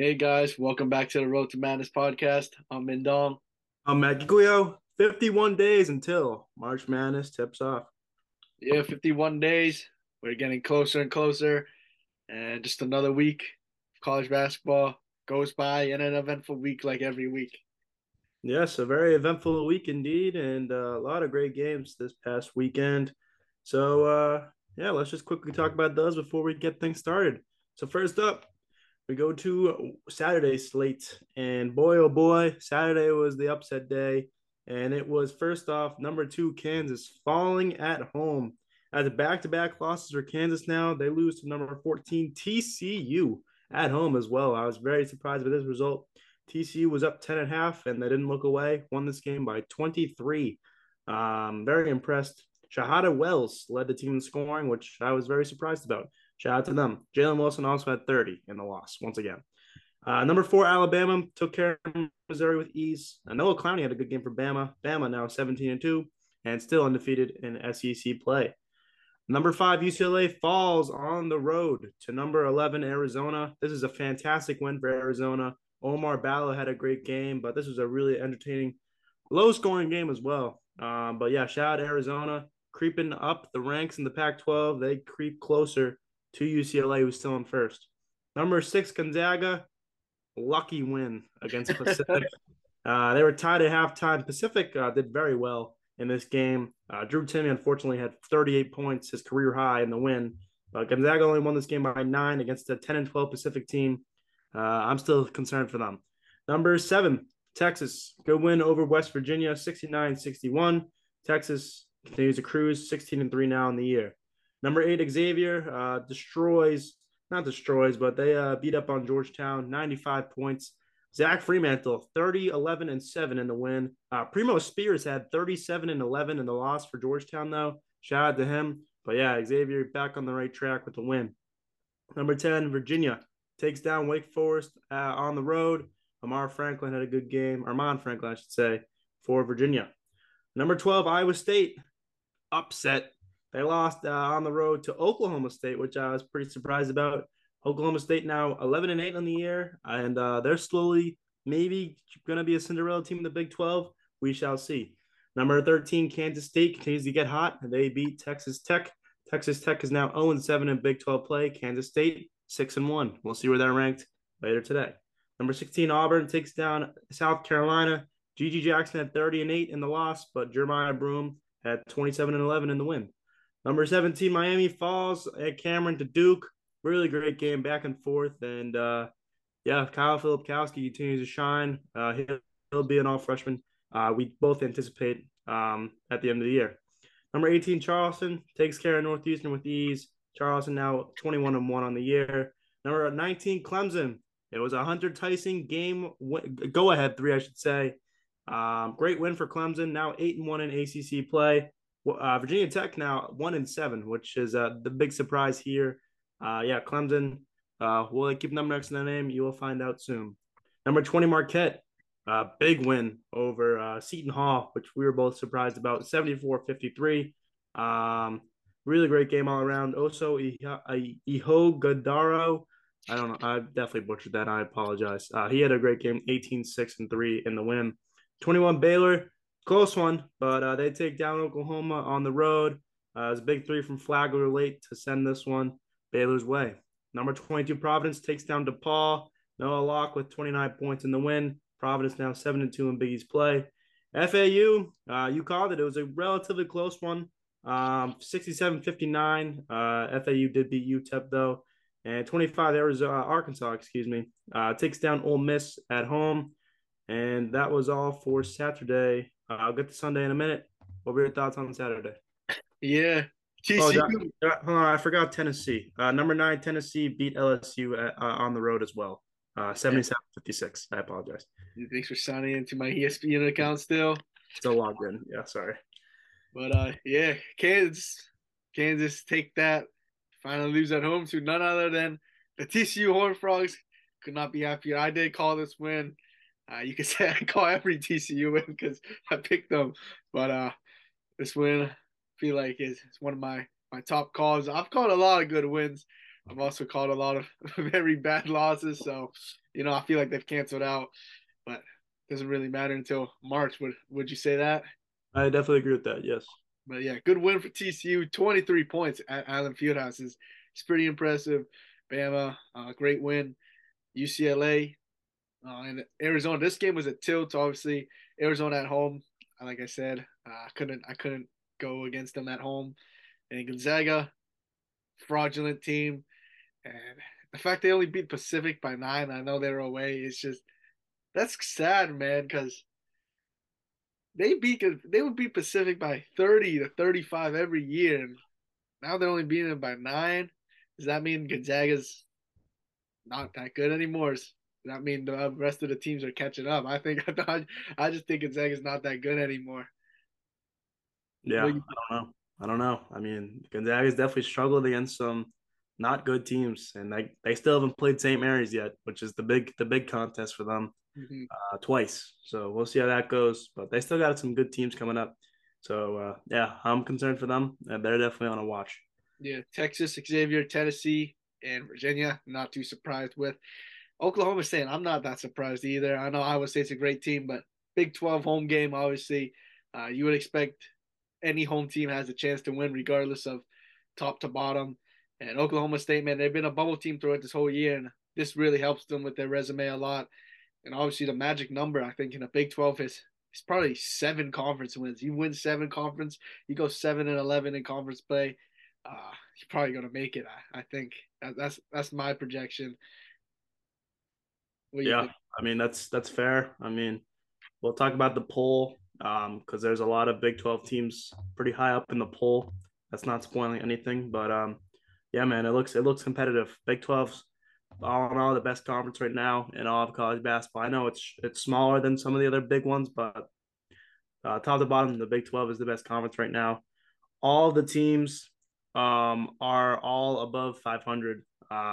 Hey guys, welcome back to the Road to Madness podcast. I'm Mindong. I'm Matt Giglio. 51 days until March Madness tips off. Yeah, 51 days. We're getting closer and closer, and just another week of college basketball goes by in an eventful week like every week. Yes, a very eventful week indeed, and a lot of great games this past weekend. So, let's just quickly talk about those before we get things started. So, first up, we go to Saturday slate, and boy, oh boy, Saturday was the upset day, and it was first off number two Kansas falling at home. As back-to-back losses for Kansas now, they lose to number 14 TCU at home as well. I was very surprised by this result. TCU was up 10 at half, and they didn't look away. Won this game by 23. Very impressed. Shahada Wells led the team in scoring, which I was very surprised about. Shout out to them. Jalen Wilson also had 30 in the loss once again. Number four, Alabama took care of Missouri with ease. Noah Clowney had a good game for Bama. Bama now 17-2 and still undefeated in SEC play. Number five, UCLA falls on the road to number 11, Arizona. This is a fantastic win for Arizona. Omar Balla had a great game, but this was a really entertaining, low-scoring game as well. But yeah, shout out to Arizona creeping up the ranks in the Pac-12. They creep closer to UCLA, who's still in first. Number six, Gonzaga, lucky win against Pacific. They were tied at halftime. Pacific did very well in this game. Drew Timme, unfortunately, had 38 points, his career high in the win. Gonzaga only won this game by 9 against a 10 and 12 Pacific team. I'm still concerned for them. Number seven, Texas. Good win over West Virginia, 69-61. Texas continues to cruise, 16-3 now in the year. Number eight, Xavier not destroys, but they beat up on Georgetown, 95 points. Zach Fremantle, 30, 11, and 7 in the win. Primo Spears had 37 and 11 in the loss for Georgetown, though. Shout out to him. But yeah, Xavier back on the right track with the win. Number 10, Virginia takes down Wake Forest on the road. Armand Franklin had a good game, I should say, for Virginia. Number 12, Iowa State, upset. They lost on the road to Oklahoma State, which I was pretty surprised about. Oklahoma State now 11-8 on the year, and they're slowly maybe going to be a Cinderella team in the Big 12. We shall see. Number 13, Kansas State continues to get hot. They beat Texas Tech. Texas Tech is now 0-7 in Big 12 play. Kansas State 6-1. We'll see where they're ranked later today. Number 16, Auburn takes down South Carolina. Gigi Jackson had 30-8 in the loss, but Jeremiah Broome had 27-11 in the win. Number 17, Miami falls at Cameron to Duke. Really great game, back and forth. And yeah, Kyle Filipkowski continues to shine. He'll be an all freshman. We both anticipate at the end of the year. Number 18, Charleston takes care of Northeastern with ease. Charleston now 21-1 on the year. Number 19, Clemson. It was a Hunter Tyson game, go ahead three, I should say. Great win for Clemson. Now 8-1 in ACC play. Virginia Tech now 1-7, which is the big surprise here. Yeah, Clemson. Will they keep number next to their name? You will find out soon. Number 20, Marquette. Big win over Seton Hall, which we were both surprised about. 74-53. Really great game all around. Also, Iho Gadaro. I don't know. I definitely butchered that. I apologize. He had a great game, 18-6-3 in the win. 21 Baylor, close one, but they take down Oklahoma on the road. It was a big three from Flagler late to send this one Baylor's way. Number 22 Providence takes down DePaul. Noah Locke with 29 points in the win. Providence now 7-2 in Big East play. FAU, you called it. It was a relatively close one. 67-59. FAU did beat UTEP though. And 25 Arkansas, takes down Ole Miss at home. And that was all for Saturday. I'll get to Sunday in a minute. What were your thoughts on Saturday? Yeah, Oh, TCU. hold on. I forgot Tennessee. Number nine, Tennessee beat LSU on the road as well. 77-56. I apologize. Thanks for signing into my ESPN account still. Still logged in. Yeah, sorry. But yeah, Kansas take that. Finally lose at home to none other than the TCU Horned Frogs. Could not be happier. I did call this win. You could say I call every TCU win because I picked them. But this win, I feel like it's one of my top calls. I've called a lot of good wins. I've also called a lot of very bad losses. So I feel like they've canceled out, but it doesn't really matter until March. Would you say that? I definitely agree with that. Yes. But yeah, good win for TCU. 23 points at Allen Fieldhouse is pretty impressive. Bama, great win. UCLA and Arizona. This game was a tilt. Obviously, Arizona at home. Like I said, I couldn't go against them at home. And Gonzaga, fraudulent team, and the fact they only beat Pacific by 9. I know they were away. It's just that's sad, man, because they would beat Pacific by 30 to 35 every year, and now they're only beating them by 9. Does that mean Gonzaga's not that good anymore? Does that mean the rest of the teams are catching up? I just think Gonzaga's not that good anymore. Yeah, Well, I don't know. I don't know. I mean, Gonzaga's definitely struggled against some not good teams, and they still haven't played St. Mary's yet, which is the big contest for them mhm. twice. So we'll see how that goes. But they still got some good teams coming up. So yeah, I'm concerned for them, and they're definitely on a watch. Yeah, Texas, Xavier, Tennessee, and Virginia. Not too surprised with Oklahoma State. I'm not that surprised either. I know Iowa State's a great team, but Big 12 home game, obviously, you would expect any home team has a chance to win, regardless of top to bottom. And Oklahoma State, man, they've been a bubble team throughout this whole year, and this really helps them with their resume a lot. And obviously, the magic number, I think, in a Big 12 is probably 7 conference wins. You win 7 conference, you go 7-11 in conference play. You're probably gonna make it. I think that's my projection. What do you Yeah, think? I mean that's fair. I mean, we'll talk about the poll because there's a lot of Big 12 teams pretty high up in the poll. That's not spoiling anything, but yeah, man, it looks competitive. Big 12's all in all the best conference right now in all of college basketball. I know it's smaller than some of the other big ones, but top to bottom, the Big 12 is the best conference right now. All the teams are all above 500.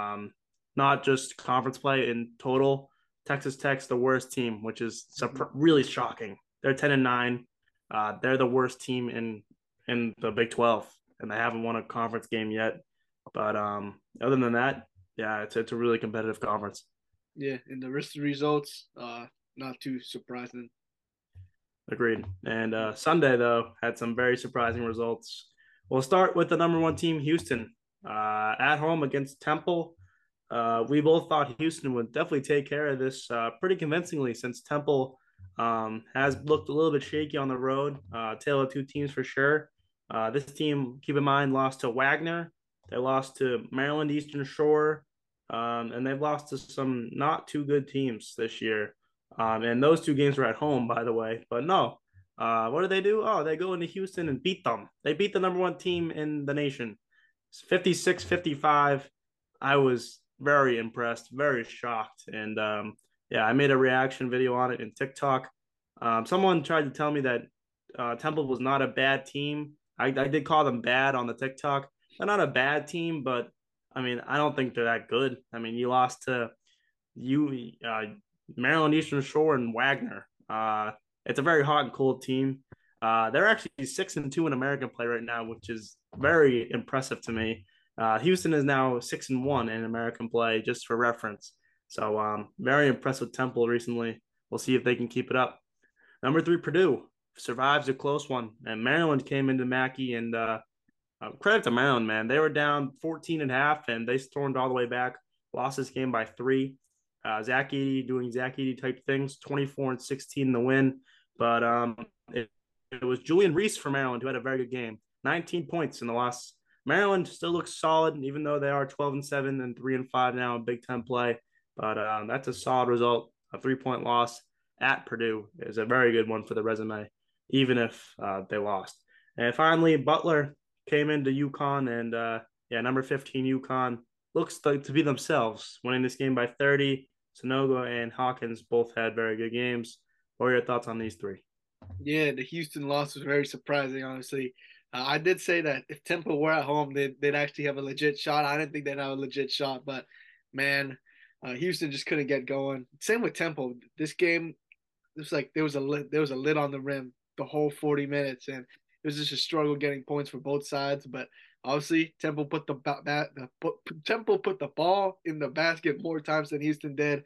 Not just conference play in total. Texas Tech's the worst team, which is Mhm. really shocking. They're 10-9. They're the worst team in the Big 12, and they haven't won a conference game yet. But other than that, yeah, it's a really competitive conference. Yeah, and the rest of the results, not too surprising. Agreed. And Sunday, though, had some very surprising results. We'll start with the number one team, Houston, at home against Temple. We both thought Houston would definitely take care of this pretty convincingly since Temple has looked a little bit shaky on the road. Tale of two teams for sure. This team, keep in mind, lost to Wagner. They lost to Maryland Eastern Shore. And they've lost to some not too good teams this year. And those two games were at home, by the way. But no, what did they do? Oh, they go into Houston and beat them. They beat the number one team in the nation. 56-55. I was very impressed, very shocked. And yeah, I made a reaction video on it in TikTok. Someone tried to tell me that Temple was not a bad team. I did call them bad on the TikTok. They're not a bad team, but I mean, I don't think they're that good. I mean, you lost to you Maryland Eastern Shore and Wagner. It's a very hot and cold team. They're actually 6-2 in American play right now, which is very impressive to me. Houston is now 6-1 in American play, just for reference. So very impressed with Temple recently. We'll see if they can keep it up. Number 3, Purdue survives a close one, and Maryland came into Mackey and credit to Maryland, man. They were down 14 and a half, and they stormed all the way back. Lost this game by 3. Zach Edey doing Zach Edey type things, 24-16 in the win. But it was Julian Reese for Maryland who had a very good game, 19 points in the loss. Maryland still looks solid, even though they are 12-7 and 3-5 now in Big Ten play. But that's a solid result. A 3-point loss at Purdue is a very good one for the resume, even if they lost. And finally, Butler came into UConn and yeah, number 15 UConn looks like to be themselves, winning this game by 30. Sanogo and Hawkins both had very good games. What are your thoughts on these three? Yeah, the Houston loss was very surprising, honestly. I did say that if Temple were at home, they'd actually have a legit shot. I didn't think they'd have a legit shot, but man, Houston just couldn't get going. Same with Temple. This game, it was like there was a lid on the rim the whole 40 minutes, and it was just a struggle getting points for both sides. But obviously, Temple put the Temple put the ball in the basket more times than Houston did.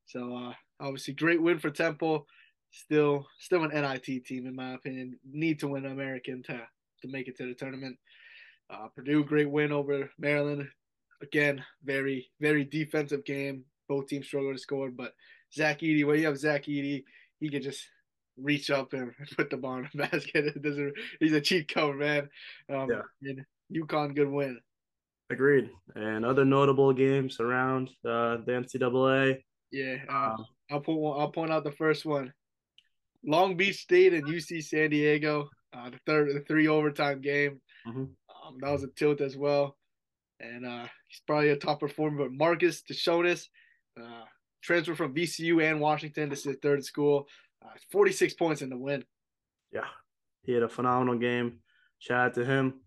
So obviously, great win for Temple. Still an NIT team in my opinion. Need to win American to make it to the tournament. Purdue, great win over Maryland. Again, very very defensive game. Both teams struggle to score, but Zach Edey, when you have Zach Edey, he can just reach up and put the ball in the basket. It doesn't. He's a cheat code, man. Yeah, And UConn, good win. agreed. And other notable games around the NCAA. Yeah, Um, I'll point out the first one. Long Beach State and UC San Diego. The three overtime game. mhm. That was a tilt as well. And he's probably a top performer. But Marcus Deshonis, transfer from VCU and Washington. This is his third school. 46 points in the win. Yeah, he had a phenomenal game. Shout out to him.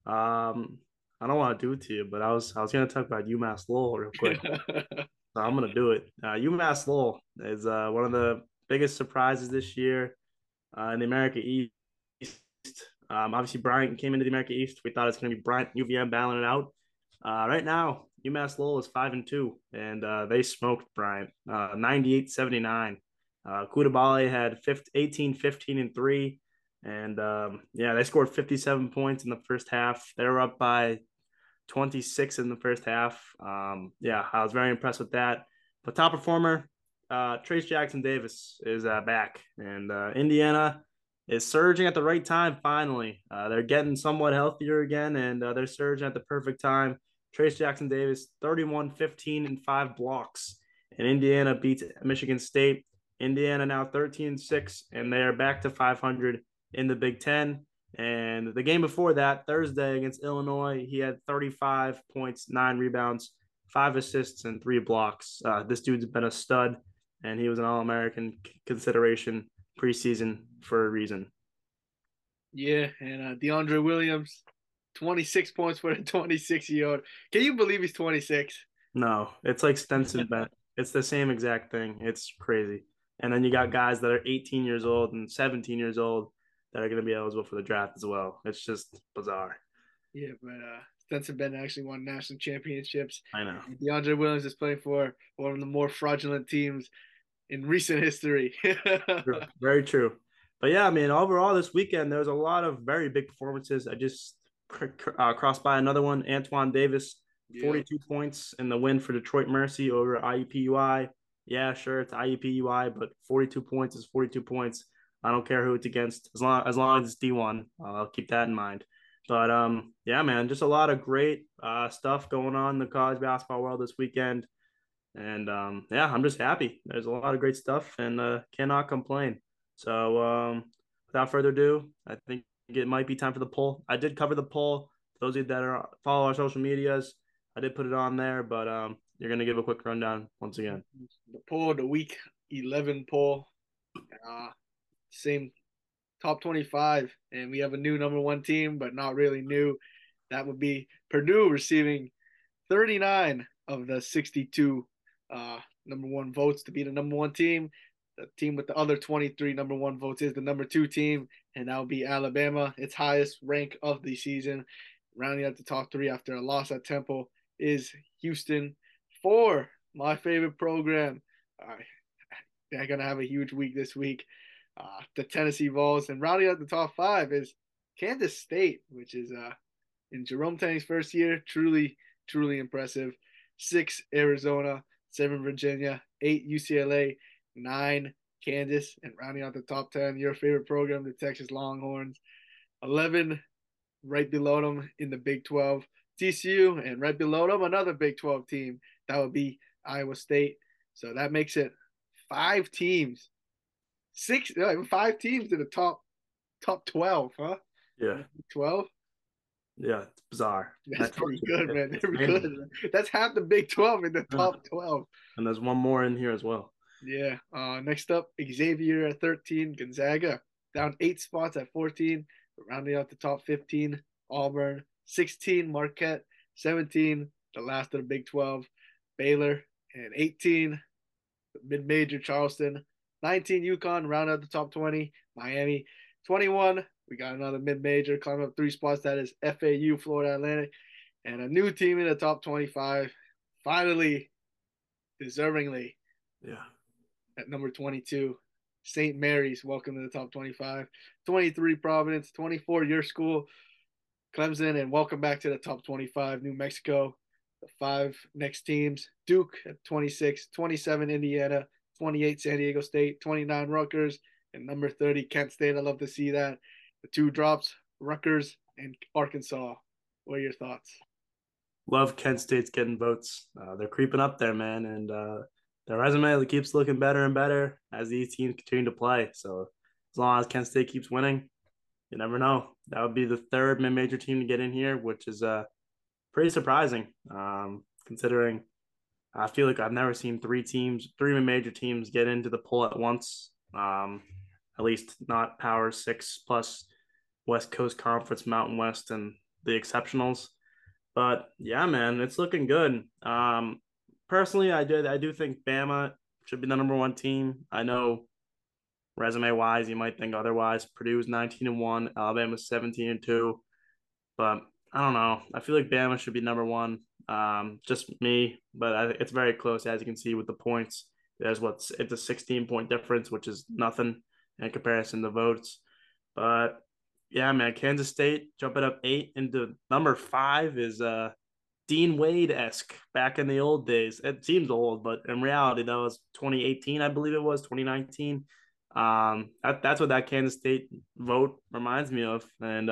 I don't want to do it to you, but I was gonna talk about UMass Lowell real quick. So I'm gonna do it. UMass Lowell is one of the biggest surprises this year in the America East. Obviously, Bryant came into the America East. We thought it's gonna be Bryant UVM battling it out. Right now, UMass Lowell is 5-2, and they smoked Bryant 98-79. Koulibaly had 18, 15, and 3. And yeah, they scored 57 points in the first half. They were up by 26 in the first half. Yeah, I was very impressed with that. But top performer, Trace Jackson Davis is back. And Indiana is surging at the right time finally. They're getting somewhat healthier again, and they're surging at the perfect time. Trace Jackson Davis, 31, 15, and 5 blocks. And Indiana beats Michigan State. Indiana now 13-6, and they are back to 500 in the Big Ten. And the game before that, Thursday against Illinois, he had 35 points, 9 rebounds, 5 assists, and 3 blocks. This dude's been a stud, and he was an All-American consideration preseason for a reason. Yeah, and DeAndre Williams, 26 points for a 26-year-old. Can you believe he's 26? No, it's like Stenson Bennett. It's the same exact thing. It's crazy. And then you got guys that are 18 years old and 17 years old that are going to be eligible for the draft as well. It's just bizarre. Yeah, but Stetson Bennett actually won national championships. I know. DeAndre Williams is playing for one of the more fraudulent teams in recent history. True. Very true. But yeah, I mean, overall this weekend, there was a lot of very big performances. I just crossed by another one. Antoine Davis, 42 points in the win for Detroit Mercy over IUPUI. Yeah, sure, it's IUPUI, but 42 points is 42 points. I don't care who it's against, as long as it's D1. I'll keep that in mind. But yeah, man, just a lot of great stuff going on in the college basketball world this weekend. And yeah, I'm just happy. There's a lot of great stuff and cannot complain. So without further ado, I think it might be time for the poll. I did cover the poll. For those of you that follow our social medias, I did put it on there, but you're going to give a quick rundown once again. The poll, the week 11 poll, same top 25, and we have a new number one team, but not really new. That would be Purdue receiving 39 of the 62 number one votes to be the number one team. The team with the other 23 number one votes is the number two team, and that would be Alabama, its highest rank of the season. Rounding out the top three after a loss at Temple is Houston. For my favorite program, they're going to have a huge week this week. The Tennessee Vols. And rounding out the top five is Kansas State, which is in Jerome Tanning's first year, truly impressive. 6, Arizona. 7, Virginia. 8, UCLA. 9, Kansas. And rounding out the top 10, your favorite program, the Texas Longhorns. 11, right below them in the Big 12, TCU. And right below them, another Big 12 team. That would be Iowa State. So that makes it 5 teams. 5 teams in the top 12, huh? Yeah. 12? Yeah, it's bizarre. That's pretty good, man. Good. That's half the Big 12 in the top 12. And there's one more in here as well. Yeah. Next up, Xavier at 13, Gonzaga down 8 spots at 14, rounding out the top 15, Auburn, 16, Marquette, 17, the last of the Big 12, Baylor, and 18, mid-major Charleston, 19, UConn, round out the top 20, Miami, 21, we got another mid-major, climb up 3 spots, that is FAU, Florida Atlantic, and a new team in the top 25, finally, deservingly, Yeah. At number 22, St. Mary's, welcome to the top 25. 23, Providence. 24, your school, Clemson, and welcome back to the top 25, New Mexico. The five next teams, Duke at 26, 27, Indiana, 28, San Diego State, 29, Rutgers, and number 30, Kent State. I love to see that. The two drops, Rutgers and Arkansas. What are your thoughts? Love Kent State's getting votes. They're creeping up there, man, and their resume keeps looking better and better as these teams continue to play. So as long as Kent State keeps winning, you never know. That would be the third mid-major team to get in here, which is pretty surprising, considering I feel like I've never seen three mid-major teams get into the poll at once. At least not Power Six plus West Coast Conference, Mountain West, and the exceptionals. But yeah, man, it's looking good. Personally, I do think Bama should be the number one team. I know resume wise, you might think otherwise. Purdue's 19-1, Alabama's 17-2, but I don't know. I feel like Bama should be number one. Just me, but it's very close as you can see with the points. It's a 16-point difference, which is nothing in comparison to votes. But yeah, man, Kansas State jumping up 8 into number 5 is Dean Wade esque back in the old days. It seems old, but in reality, that was 2018, I believe it was 2019. That's what that Kansas State vote reminds me of, and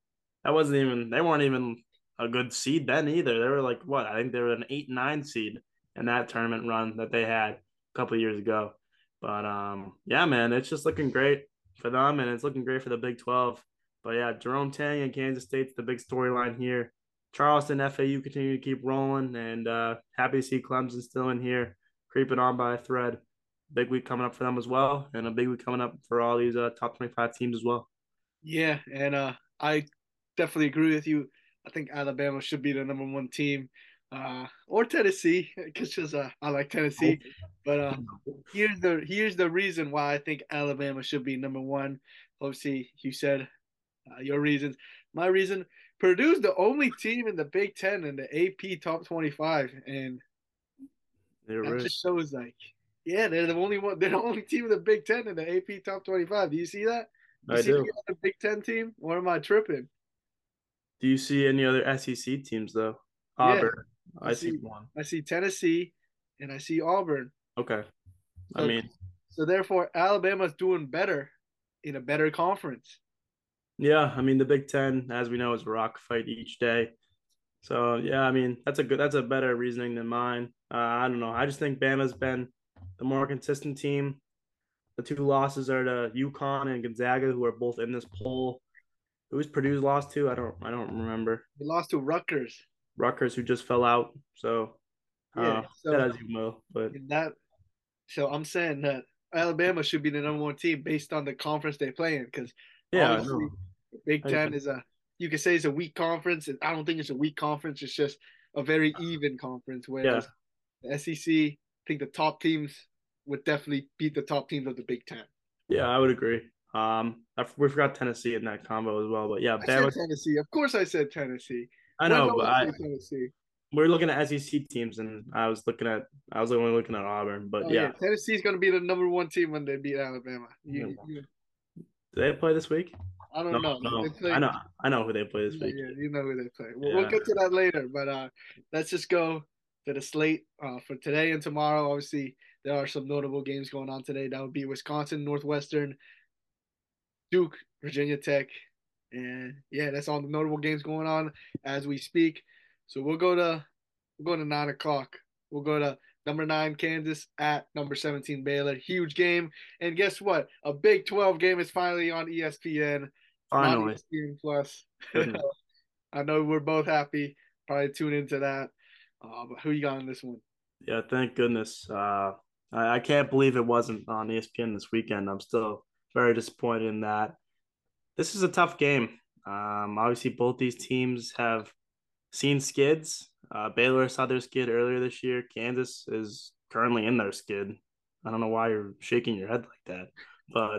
they weren't even a good seed then either. They were like what? I think they were an 8-9 seed in that tournament run that they had a couple of years ago. But yeah, man, it's just looking great for them, and it's looking great for the Big 12. But yeah, Jerome Tang and Kansas State's the big storyline here. Charleston, FAU continue to keep rolling, and happy to see Clemson still in here, creeping on by a thread. Big week coming up for them as well, and a big week coming up for all these top 25 teams as well. Yeah, and I definitely agree with you. I think Alabama should be the number one team, or Tennessee, because I like Tennessee. But here's the reason why I think Alabama should be number one. Obviously, you said your reasons. My reason: Purdue's the only team in the Big Ten in the AP Top 25, and They're that right. just shows yeah, they're the only one. They're the only team in the Big Ten in the AP Top 25. Do you see that? You I see do. any other Big Ten team? Or am I tripping? Do you see any other SEC teams though? Yeah, Auburn. I I see see. one. I see Tennessee, and I see Auburn. Okay. I So, mean, so therefore, Alabama's doing better in a better conference. yeah, I mean the Big Ten, as we know, is a rock fight each day. So yeah, I mean that's a better reasoning than mine. I don't know. I just think Bama's been the more consistent team. The two losses are to UConn and Gonzaga, who are both in this poll. Who's Purdue's lost to? I don't remember. They lost to Rutgers. Rutgers, who just fell out. So Yeah. that So as you will, but in that, so I'm saying that Alabama should be the number one team based on the conference they play in, because yeah, obviously no, the Big I Ten agree. is you could say it's a weak conference. I don't think it's a weak conference. It's just a very even conference. Yeah, Whereas the SEC, I think the top teams would definitely beat the top teams of the Big Ten. yeah, I would agree. We forgot Tennessee in that combo as well, but yeah, I said Bama. Tennessee. Of course, I said Tennessee. I When know, don't but I say Tennessee? we're looking at SEC teams, and I was only looking at Auburn, but Oh yeah, yeah. Tennessee's going to be the number one team when they beat Alabama. Do they play this week? I No, don't know. They no, play. I know who they play this Yeah, week. yeah, you know who they play. We'll Yeah, get to that later, but let's just go to the slate for today and tomorrow. Obviously, there are some notable games going on today. That would be Wisconsin, Northwestern, Duke, Virginia Tech, and yeah, that's all the notable games going on as we speak. So we'll go to 9 o'clock. We'll go to number 9 Kansas at number 17 Baylor. Huge game, and guess what? A Big 12 game is finally on ESPN, not finally, ESPN Plus. goodness. I know we're both happy. Probably tune into that. But who you got on this one? Yeah, thank goodness. I can't believe it wasn't on ESPN this weekend. I'm still very disappointed in that. This is a tough game. Obviously, both these teams have seen skids. Baylor saw their skid earlier this year. Kansas is currently in their skid. I don't know why you're shaking your head like that, but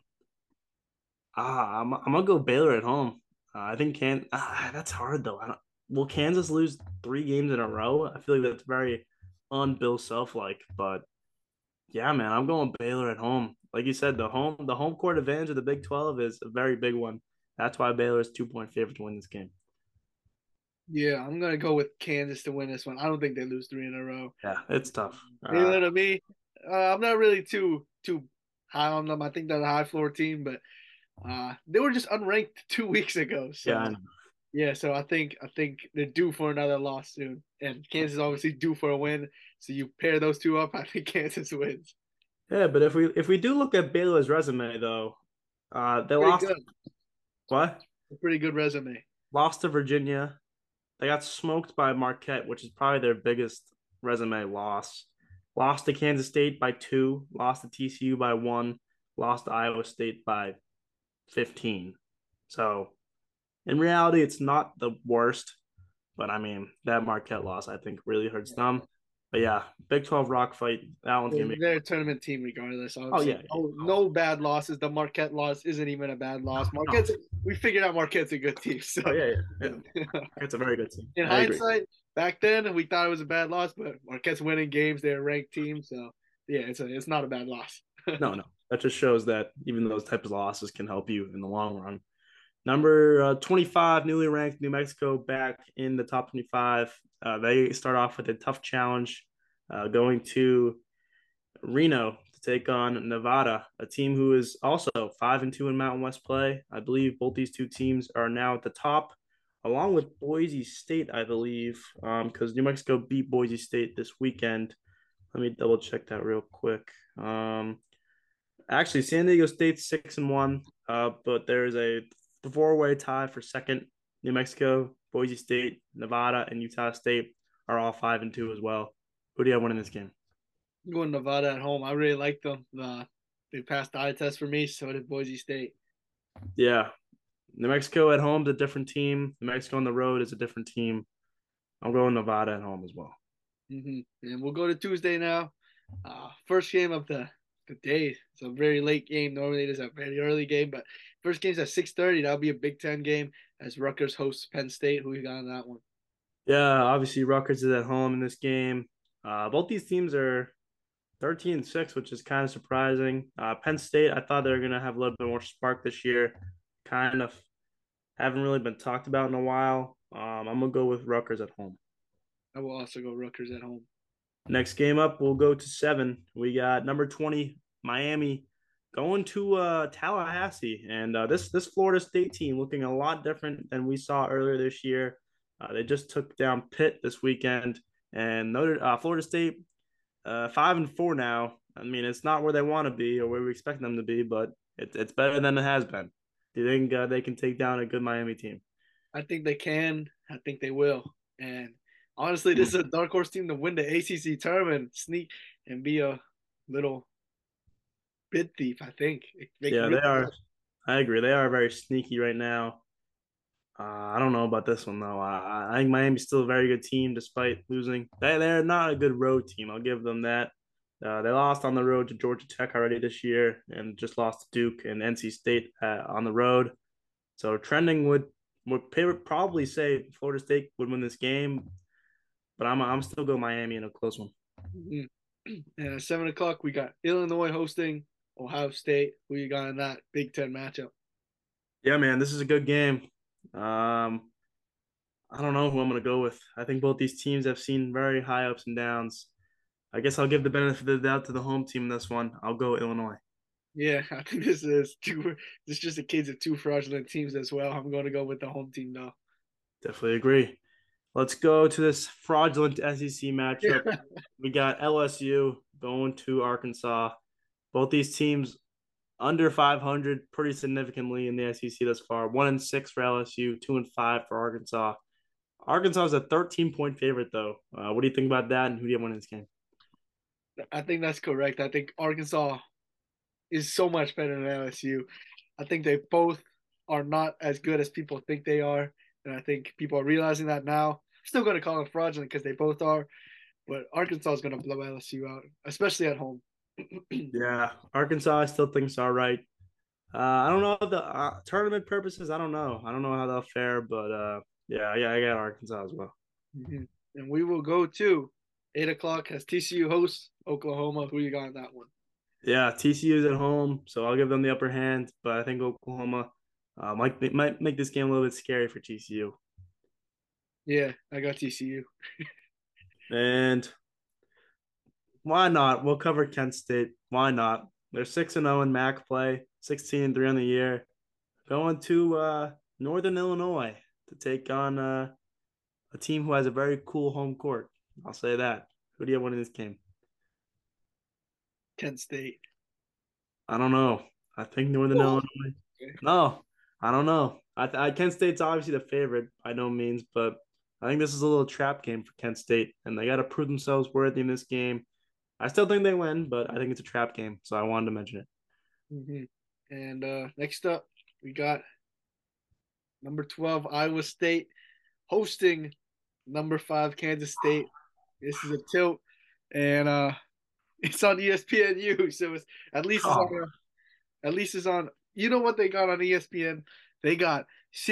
I'm gonna go Baylor at home. I think that's hard though. Will Kansas lose 3 games in a row? I feel like that's very un Bill Self like, but Yeah, man, I'm going Baylor at home. Like you said, the home court advantage of the Big 12 is a very big one. That's why Baylor is 2-point favorite to win this game. Yeah, I'm gonna go with Kansas to win this one. I don't think they lose three in a row. Yeah, it's tough. Baylor to me, I'm not really too high on them. I think they're a high floor team, but they were just unranked 2 weeks ago. Yeah, So I know. yeah, so I think they're due for another loss soon, and Kansas is obviously due for a win. So you pair those two up, I think Kansas wins. Yeah, but if we do look at Baylor's resume though, they Pretty lost good, what? a pretty good resume. Lost to Virginia. They got smoked by Marquette, which is probably their biggest resume loss. Lost to Kansas State by 2, lost to TCU by 1, lost to Iowa State by 15. So in reality, it's not the worst, but I mean that Marquette loss I think really hurts them. But yeah, Big 12 rock fight. That one's gonna be. They're a tournament team regardless. Oh Obviously, yeah, yeah. no, Oh, no bad losses. The Marquette loss isn't even a bad loss. no. We figured out Marquette's a good team. Oh So yeah, yeah, yeah. It's a very good team. in I agree. hindsight, back then we thought it was a bad loss, but Marquette's winning games. They're a ranked team, so yeah, it's not a bad loss. No, no. That just shows that even those types of losses can help you in the long run. Number 25, newly ranked New Mexico back in the top 25. They start off with a tough challenge going to Reno to take on Nevada, a team who is also 5-2 in Mountain West play. I believe both these two teams are now at the top, along with Boise State, I believe, because New Mexico beat Boise State this weekend. Let me double check that real quick. Actually, San Diego State's 6-1, but there's a four-way tie for second. New Mexico, Boise State, Nevada, and Utah State are all 5-2 as well. Who do you have winning this game? I'm going Nevada at home. I really like them. They passed the eye test for me. So did Boise State. Yeah, New Mexico at home is a different team. New Mexico on the road is a different team. I'm going Nevada at home as well. And we'll go to Tuesday now. First game of the day. It's a very late game. Normally it is a very early game, but first game's at 6:30. That'll be a Big Ten game as Rutgers hosts Penn State. Who you got on that one? Yeah, obviously Rutgers is at home in this game. Both these teams are 13-6, which is kind of surprising. Penn State, I thought they were going to have a little bit more spark this year. Kind of haven't really been talked about in a while. I'm going to go with Rutgers at home. I will also go Rutgers at home. Next game up, we'll go to 7. We got number 20, Miami, going to Tallahassee. And this Florida State team looking a lot different than we saw earlier this year. They just took down Pitt this weekend. And Florida State 5-4 now. I mean, it's not where they want to be or where we expect them to be, but it's better than it has been. Do you think they can take down a good Miami team? I think they can. I think they will. And honestly, this is a dark horse team to win the ACC tournament, sneak and be a little bid thief. I think they can Yeah, they really. are. I agree. They are very sneaky right now. I don't know about this one though. I think Miami's still a very good team despite losing. They're not a good road team. I'll give them that. They lost on the road to Georgia Tech already this year, and just lost to Duke and NC State on the road. So trending would probably say Florida State would win this game, but I'm still going Miami in a close one. Mhm. And at 7 o'clock, we got Illinois hosting Ohio State. Who you got in that Big Ten matchup? Yeah, man, this is a good game. Um, I don't know who I'm going to go with. I think both these teams have seen very high ups and downs. I guess I'll give the benefit of the doubt to the home team in this one. I'll go Illinois. Yeah, I think this is two. This is just a case of two fraudulent teams as well. I'm going to go with the home team though. Definitely agree. Let's go to this fraudulent SEC Yeah, matchup. We got LSU going to Arkansas. Both these teams under 500 pretty significantly in the SEC thus far. 1-6 for LSU, 2-5 for Arkansas. Arkansas is a 13-point favorite, though. What do you think about that, and who do you win this game? I think that's correct. I think Arkansas is so much better than LSU. I think they both are not as good as people think they are, and I think people are realizing that now. I'm still going to call them fraudulent because they both are, but Arkansas is going to blow LSU out, especially at home. Yeah, Arkansas I still think is all right. I don't know the tournament purposes. I don't know. I don't know how they'll fare, but yeah, I got Arkansas as well. And we will go to 8 o'clock has TCU hosts Oklahoma. Who you got on that one? Yeah, TCU is at home, so I'll give them the upper hand. But I think Oklahoma might make this game a little bit scary for TCU. Yeah, I got TCU. And why not? We'll cover Kent State. Why not? They're 6-0 in MAC play, 16-3 on the year. Going to Northern Illinois to take on a team who has a very cool home court. I'll say that. Who do you have winning this game? Kent State. I don't know. I think Northern Whoa. Illinois. No, I don't know. Kent State's obviously the favorite by no means, but I think this is a little trap game for Kent State, and they got to prove themselves worthy in this game. I still think they win, but I think it's a trap game, so I wanted to mention it. Mm-hmm. And next up, we got number 12 Iowa State hosting number 5 Kansas State. This is a tilt, and it's on ESPNU, so it's at least it's Oh, on at least it's on. You know what they got on ESPN? They got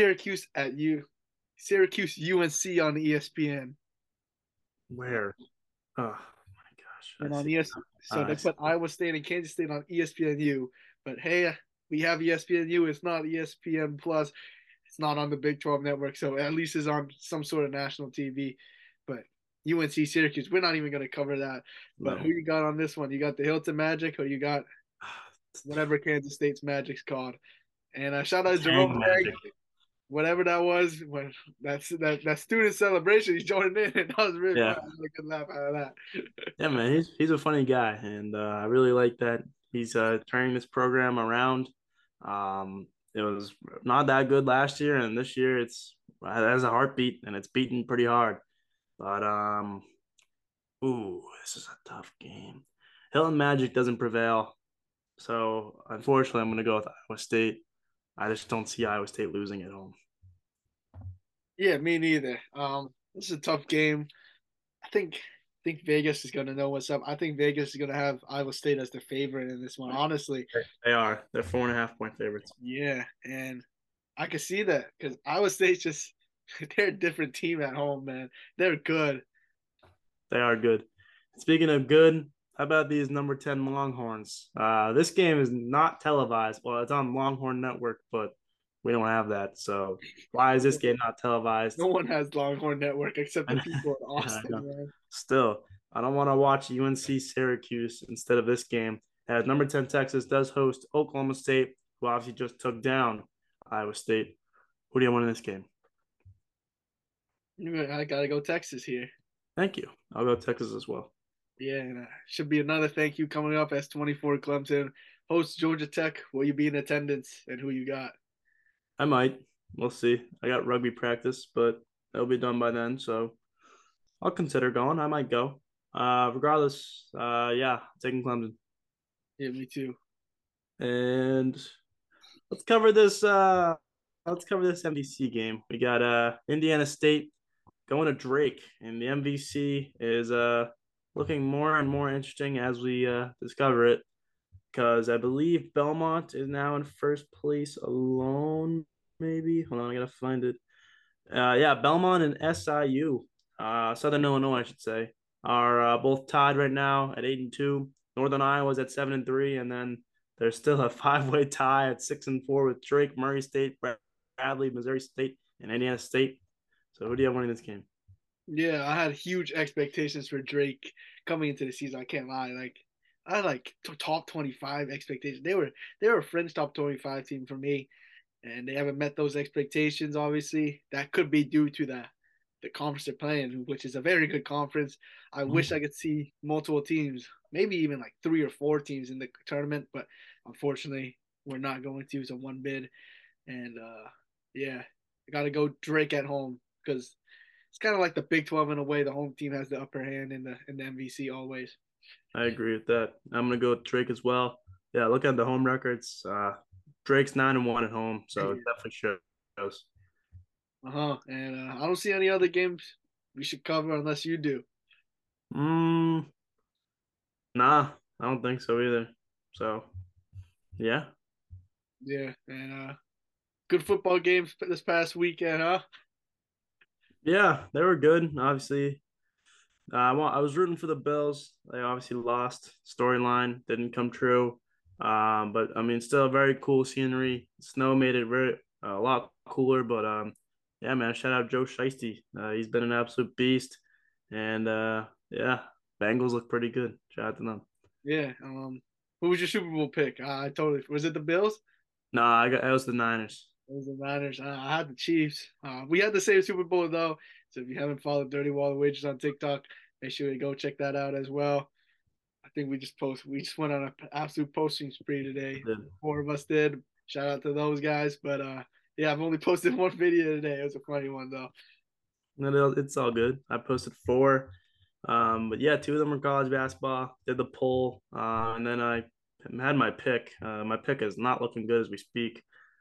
Syracuse UNC on ESPN, where? Oh my gosh, and I on see. ES. So I they see. put Iowa State and Kansas State on ESPNU. But hey, we have ESPNU. It's not ESPN Plus. It's not on the Big 12 network, so at least it's on some sort of national TV. But UNC Syracuse, we're not even going to cover that. But who No. you got on this one? You got the Hilton Magic, or you got whatever Kansas State's Magic's called? And shout out Jerome Tang Tang, Magic. whatever that was, when that student celebration, he's joining in, and that was really fun. Yeah, I had a good laugh out of that. yeah, man. He's a funny guy, and I really like that he's turning this program around. It was not that good last year, and this year it has a heartbeat, and it's beating pretty hard. But ooh, this is a tough game. Hilton Magic doesn't prevail, so unfortunately, I'm going to go with Iowa State. I just don't see Iowa State losing at home. Yeah, me neither. This is a tough game. I think Vegas is gonna know what's up. I think Vegas is gonna have Iowa State as the favorite in this one. Honestly, They are. They're 4.5 point favorites. yeah, and I can see that because Iowa State's just they're a different team at home, man. They're good. They are good. Speaking of good, how about these number 10 Longhorns? This game is not televised. Well, it's on Longhorn Network, but we don't have that. So why is this game not televised? No one has Longhorn Network except the And people in yeah, I Austin, know. man. Still, I don't want to watch UNC Syracuse instead of this game. As number 10 Texas does host Oklahoma State, who obviously just took down Iowa State. Who do you want in this game? I gotta go Texas here. Thank you. I'll go Texas as well. Yeah, and should be another thank you coming up as 24 Clemson hosts Georgia Tech. Will you be in attendance, and who you got? I might. We'll see. I got rugby practice, but it'll be done by then. So I'll consider going. I might go. Regardless, yeah, taking Clemson. Yeah, me too. And let's cover this. Let's cover this MVC game. We got Indiana State going to Drake, and the MVC is looking more and more interesting as we discover it. Because I believe Belmont is now in first place alone. Maybe hold on, I gotta find it. Yeah, Belmont and SIU, Southern Illinois, I should say, are both tied right now at 8-2. Northern Iowa's at 7-3, and then there's still a five-way tie at 6-4 with Drake, Murray State, Bradley, Missouri State, and Indiana State. So who do you have winning this game? Yeah, I had huge expectations for Drake coming into the season. I can't lie. Like I had like top 25 expectations. They were a fringe top 25 team for me, and they haven't met those expectations. Obviously, that could be due to the conference they're playing, which is a very good conference. I wish I could see multiple teams, maybe even like 3 or 4 teams in the tournament, but unfortunately, we're not going to. It's a one bid, and yeah, I got to go Drake at home because it's kind of like the Big 12 in a way. The home team has the upper hand in the MVC always. I agree with that. I'm gonna go with Drake as well. Yeah, look at the home records. Drake's 9-1 at home, so it definitely shows. And I don't see any other games we should cover unless you do. Mm, nah, I don't think so either. So yeah, Yeah, and good football games this past weekend, huh? yeah, they were good. Obviously, I was rooting for the Bills. They obviously lost. Storyline didn't come true. But I mean, still very cool scenery. Snow made it a lot cooler. But yeah, man, shout out Joe Shiesty. He's been an absolute beast. And yeah, Bengals look pretty good. Shout out to them. Yeah. Who was your Super Bowl pick? I totally was it the Bills? Nah, it was the Niners. It was the Niners. I had the Chiefs. We had the same Super Bowl though. So if you haven't followed Dirty Wall Wagers on TikTok, make sure you go check that out as well. I think we just went on an absolute posting spree today. Four of us did. Shout out to those guys. But yeah, I've only posted one video today. It was a funny one though. No, it's all good. I posted four. But yeah, two of them were college basketball. Did the poll, and then I had my pick. My pick is not looking good as we speak.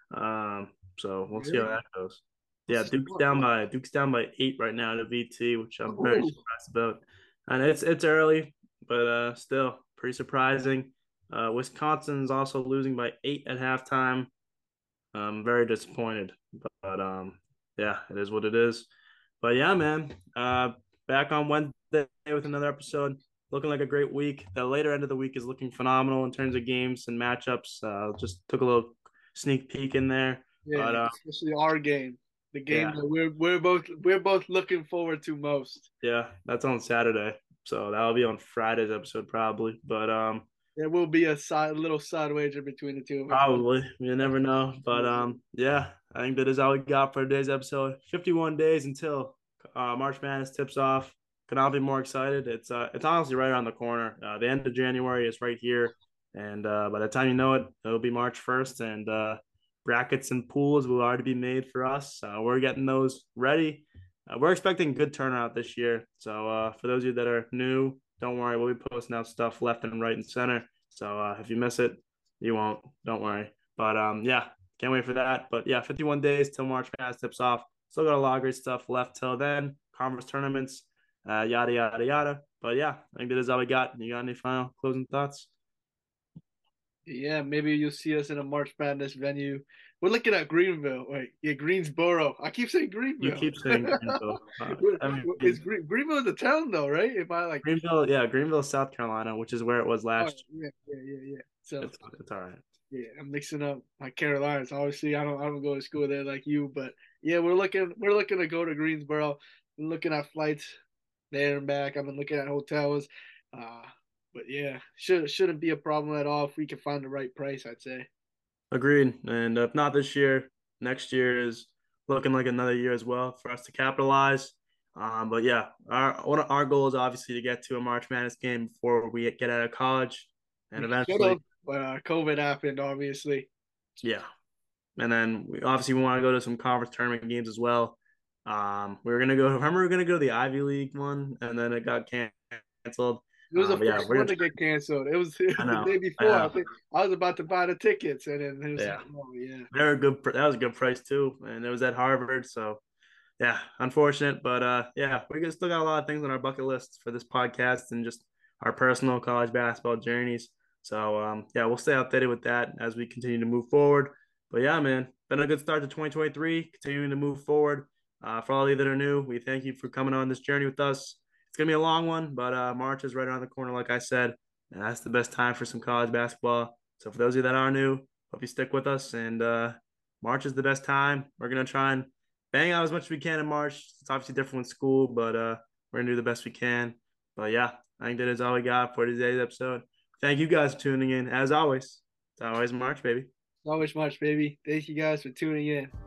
So we'll see how Really? that goes. Yeah, Duke's down by 8 right now to VT, which I'm very surprised about. And it's early, but still pretty surprising. Wisconsin's also losing by 8 at halftime. I'm very disappointed, but yeah, it is what it is. But yeah, man, back on Wednesday with another episode. Looking like a great week. The later end of the week is looking phenomenal in terms of games and matchups. Just took a little sneak peek in there, Yeah, but especially our game, the game yeah, that we're both looking forward to most. yeah, that's on Saturday, so that'll be on Friday's episode probably. But There will be a little side wager between the two of us. probably you never know. But yeah, I think that is all we got for today's episode. 51 days until March Madness tips off. Could not be more excited. It's honestly right around the corner. The end of January is right here, and by the time you know it, it'll be March 1st, and brackets and pools will already be made for us. We're getting those ready. We're expecting good turnout this year. So for those of you that are new, don't worry. We'll be posting out stuff left and right and center. So if you miss it, you won't. Don't worry. But yeah, can't wait for that. But yeah, 51 days till March Madness tips off. Still got a lot of great stuff left till then. Conference tournaments, yada yada yada. But yeah, I think that is all we got. You got any final closing thoughts? Yeah, maybe you'll see us in a March Madness venue. We're looking at Greenville. Wait, yeah, Greensboro. I keep saying You Greenville. keep saying Greenville. I Is mean, Greenville the town though, right? If I like, Greenville, yeah, Greenville, South Carolina, which is where it was oh last yeah. So year. It's all right. yeah, I'm mixing up my Carolinas. Obviously, I don't go to school there like you, but yeah, we're looking to go to Greensboro. We're looking at flights there and back. I've been looking at hotels. Uh, but yeah, shouldn't be a problem at all if we can find the right price, I'd say. Agreed. And if not this year, next year is looking like another year as well for us to capitalize. But yeah, our goal is obviously to get to a March Madness game before we get out of college, and We should have, eventually, but COVID happened, obviously. yeah. And then we want to go to some conference tournament games as well. We were gonna go. Remember, we were gonna go to the Ivy League one, and then it got canceled. It was the But yeah, first we're one gonna. to get canceled. It I was the know. day I before. I know. think I was about to buy the tickets, and then it was like, Yeah, oh yeah. they were good. That was a good price too, and it was at Harvard. So yeah, unfortunate, but yeah, still got a lot of things on our bucket list for this podcast and just our personal college basketball journeys. So yeah, we'll stay updated with that as we continue to move forward. But yeah, man, been a good start to 2023. Continuing to move forward. For all of you that are new, we thank you for coming on this journey with us. It's gonna be a long one, but March is right around the corner, like I said, and that's the best time for some college basketball. So for those of you that are new, hope you stick with us. And March is the best time. We're gonna try and bang out as much as we can in March. It's obviously different with school, but we're gonna do the best we can. But yeah, I think that is all we got for today's episode. Thank you guys for tuning in. As always, it's always March, baby. Always much, baby. Thank you guys for tuning in.